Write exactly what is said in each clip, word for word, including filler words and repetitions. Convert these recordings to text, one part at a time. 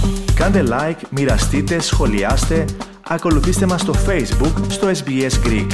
Κάντε like, μοιραστείτε, σχολιάστε, ακολουθήστε μας στο Facebook, στο ες μπι ες Greek.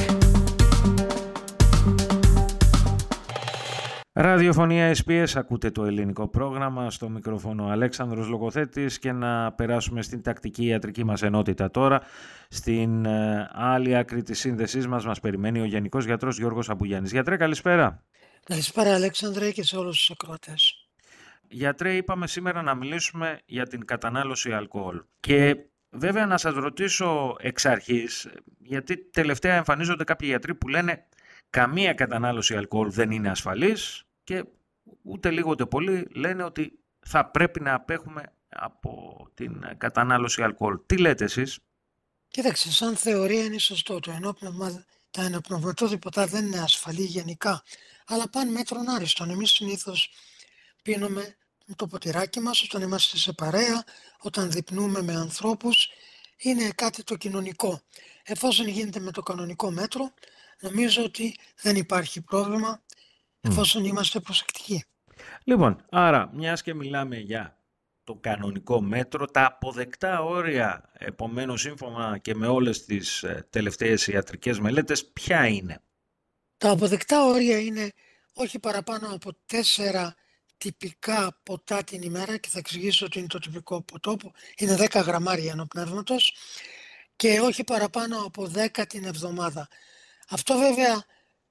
Ραδιοφωνία ες μπι ες, ακούτε το ελληνικό πρόγραμμα, στο μικρόφωνο Αλέξανδρος Λογοθέτης, και να περάσουμε στην τακτική ιατρική μας ενότητα τώρα. Στην ε, άλλη άκρη της σύνδεσής μας μας περιμένει ο Γενικός Γιατρός Γιώργος Αμπουγιάννης. Γιατρέ, καλησπέρα. Καλησπέρα Αλέξανδρε και σε όλους τους ακροατές. Γιατρέ, είπαμε σήμερα να μιλήσουμε για την κατανάλωση αλκοόλ. Και βέβαια να σας ρωτήσω εξ αρχής, γιατί τελευταία εμφανίζονται κάποιοι γιατροί που λένε καμία κατανάλωση αλκοόλ δεν είναι ασφαλής και ούτε λίγο ούτε πολύ λένε ότι θα πρέπει να απέχουμε από την κατανάλωση αλκοόλ. Τι λέτε εσείς? Κοίταξε, σαν θεωρία είναι σωστό. Το ενόπνευμα, τα ενοπνευματώδη ποτά δεν είναι ασφαλή γενικά, αλλά πάνε μέτρον άριστον. Εμείς συνήθως πίνουμε το ποτηράκι μας όταν είμαστε σε παρέα, όταν δειπνούμε με ανθρώπους. Είναι κάτι το κοινωνικό. Εφόσον γίνεται με το κανονικό μέτρο, νομίζω ότι δεν υπάρχει πρόβλημα, εφόσον mm. είμαστε προσεκτικοί. Λοιπόν, άρα μιας και μιλάμε για το κανονικό μέτρο, τα αποδεκτά όρια, επομένως σύμφωνα και με όλες τις τελευταίες ιατρικές μελέτες, ποια είναι? Τα αποδεκτά όρια είναι όχι παραπάνω από τέσσερα τυπικά ποτά την ημέρα, και θα εξηγήσω ότι είναι το τυπικό ποτό που είναι δέκα γραμμάρια ενοπνεύματος, και όχι παραπάνω από δέκα την εβδομάδα. Αυτό βέβαια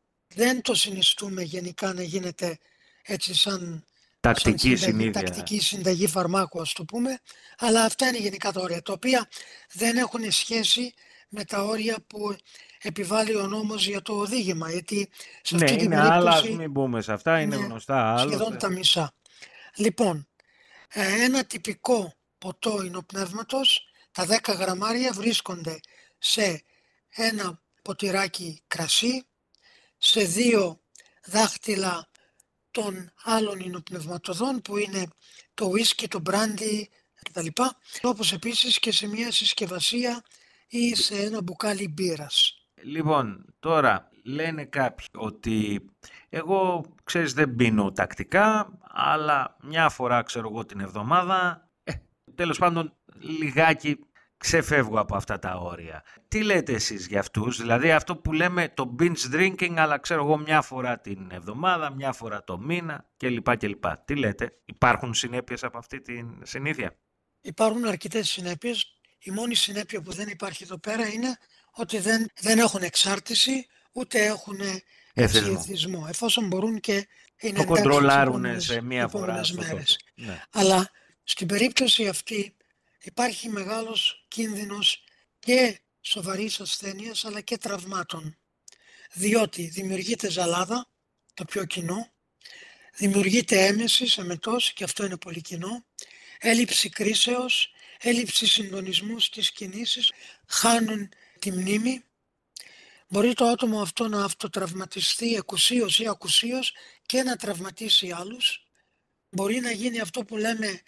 δεν το συνιστούμε γενικά να γίνεται έτσι σαν τακτική, σαν συνταγή, τακτική συνταγή φαρμάκου, ας το πούμε, αλλά αυτά είναι γενικά τα όρια, τα οποία δεν έχουν σχέση με τα όρια που επιβάλλει ο νόμος για το οδήγημα, γιατί σε ναι, αυτή την είναι περίπτωση άλλα, μην μπούμε σε αυτά, είναι, είναι γνωστά άλλα. Σχεδόν τα μισά. Λοιπόν, ένα τυπικό ποτό υνοπνεύματος, τα δέκα γραμμάρια βρίσκονται σε ένα ποτηράκι κρασί, σε δύο δάχτυλα των άλλων υνοπνευματοδών που είναι το whisky, το brandy κτλ. Όπως επίσης και σε μια συσκευασία ή σε ένα μπουκάλι μπύρας. Λοιπόν, τώρα λένε κάποιοι ότι εγώ, ξέρεις, δεν πίνω τακτικά, αλλά μια φορά, ξέρω εγώ, την εβδομάδα, ε, τέλος πάντων λιγάκι ξεφεύγω από αυτά τα όρια. Τι λέτε εσείς για αυτούς? Δηλαδή αυτό που λέμε το binge drinking, αλλά ξέρω εγώ μια φορά την εβδομάδα, μια φορά το μήνα κλπ. κλπ. Τι λέτε? Υπάρχουν συνέπειες από αυτή την συνήθεια? Υπάρχουν αρκετές συνέπειες. Η μόνη συνέπεια που δεν υπάρχει εδώ πέρα είναι ότι δεν, δεν έχουν εξάρτηση, ούτε έχουν εθισμό, εφόσον μπορούν και είναι το κοντρολάρουν σε μία φορά μέρες. Ναι. Αλλά στην περίπτωση αυτή υπάρχει μεγάλος κίνδυνος και σοβαρής ασθένειας αλλά και τραυμάτων, διότι δημιουργείται ζαλάδα, το πιο κοινό, δημιουργείται έμεση σε μετός, και αυτό είναι πολύ κοινό, έλλειψη κρίσεως, έλλειψη συντονισμού στις κινήσεις, χάνουν τη μνήμη. Μπορεί το άτομο αυτό να αυτοτραυματιστεί εκουσίως ή ακουσίως και να τραυματίσει άλλους. Μπορεί να γίνει αυτό που λέμε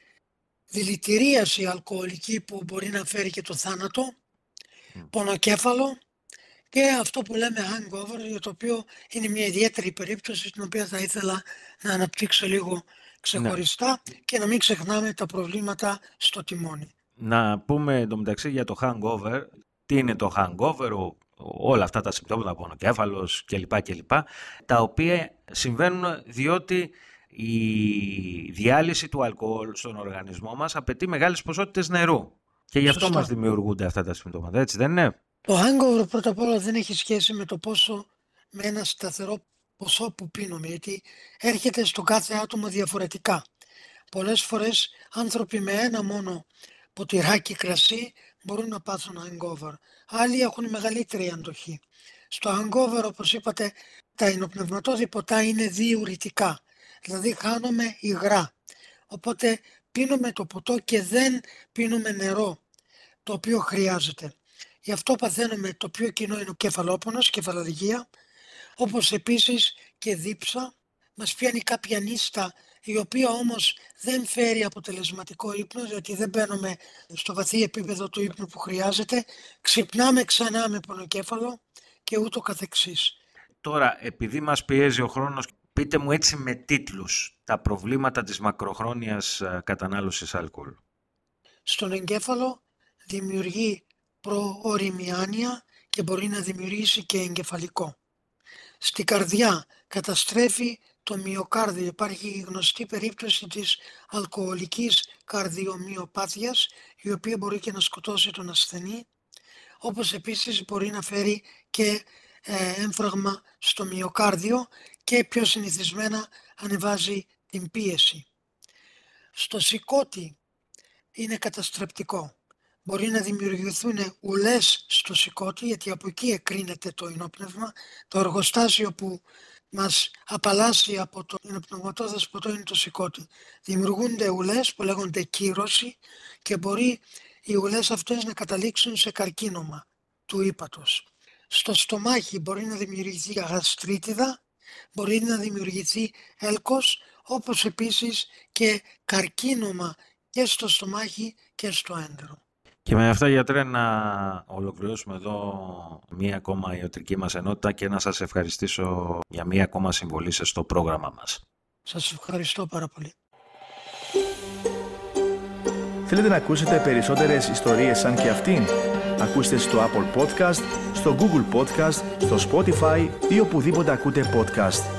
δηλητηρίαση αλκοολική, που μπορεί να φέρει και το θάνατο, mm. πονοκέφαλο, και αυτό που λέμε hangover, για το οποίο είναι μια ιδιαίτερη περίπτωση την οποία θα ήθελα να αναπτύξω λίγο ξεχωριστά, ναι. Και να μην ξεχνάμε τα προβλήματα στο τιμόνι. Να πούμε εντωμεταξύ για το hangover, τι είναι το hangover, ο, όλα αυτά τα συμπτώματα, πονοκέφαλος κλπ. κλπ, τα οποία συμβαίνουν διότι η διάλυση του αλκοόλ στον οργανισμό μας απαιτεί μεγάλες ποσότητες νερού. Και γι' αυτό Σωστά. μας δημιουργούνται αυτά τα συμπτώματα, έτσι δεν είναι? Το hangover πρώτα απ' όλα δεν έχει σχέση με το πόσο, με ένα σταθερό ποσό που πίνουμε, γιατί έρχεται στο κάθε άτομο διαφορετικά. Πολλές φορές άνθρωποι με ένα μόνο ποτηράκι κρασί μπορούν να πάθουν hangover. Άλλοι έχουν μεγαλύτερη αντοχή. Στο hangover, όπως είπατε, τα υνοπνευματώδη ποτά είναι διουρητικά, δηλαδή χάνουμε υγρά. Οπότε πίνουμε το ποτό και δεν πίνουμε νερό, το οποίο χρειάζεται. Γι' αυτό παθαίνουμε, το πιο κοινό είναι ο κεφαλόπονος, κεφαλαλγία, όπως επίσης και δίψα. Μας πιάνει κάποια νύστα, η οποία όμως δεν φέρει αποτελεσματικό ύπνο, διότι δεν μπαίνουμε στο βαθύ επίπεδο του ύπνου που χρειάζεται. Ξυπνάμε ξανά με πονοκέφαλο και ούτω καθεξής. Τώρα, επειδή μας πιέζει ο χρόνος, πείτε μου έτσι με τίτλους τα προβλήματα της μακροχρόνιας κατανάλωσης αλκοόλ. Στον εγκέφαλο δημιουργεί προώριμη άνοια και μπορεί να δημιουργήσει και εγκεφαλικό. Στη καρδιά καταστρέφει το μυοκάρδιο. Υπάρχει η γνωστή περίπτωση της αλκοολικής καρδιομυοπάθειας, η οποία μπορεί και να σκοτώσει τον ασθενή, όπως επίσης μπορεί να φέρει και ε, έμφραγμα στο μυοκάρδιο και πιο συνηθισμένα ανεβάζει την πίεση. Στο σηκώτη είναι καταστρεπτικό. Μπορεί να δημιουργηθούν ουλές στο σηκώτη, γιατί από εκεί εκρίνεται το ενόπνευμα. Το εργοστάσιο που μας απαλλάσσει από το ενοπνευματικό δεσποτό είναι το σηκώτη. Δημιουργούνται ουλές που λέγονται κύρωση και μπορεί οι ουλές αυτές να καταλήξουν σε καρκίνωμα του ύπατος. Στο στομάχι μπορεί να δημιουργηθεί γαστρίτιδα, μπορεί να δημιουργηθεί έλκος, όπως επίσης και καρκίνωμα και στο στομάχι και στο έντερο. Και με αυτά, γιατρέ, να ολοκληρώσουμε εδώ μία ακόμα ιατρική μας ενότητα και να σας ευχαριστήσω για μία ακόμα συμβολή σας στο πρόγραμμα μας. Σας ευχαριστώ πάρα πολύ. Θέλετε να ακούσετε περισσότερες ιστορίες σαν και αυτήν? Ακούστε στο Apple Podcast, στο Google Podcast, στο Spotify ή οπουδήποτε ακούτε podcast.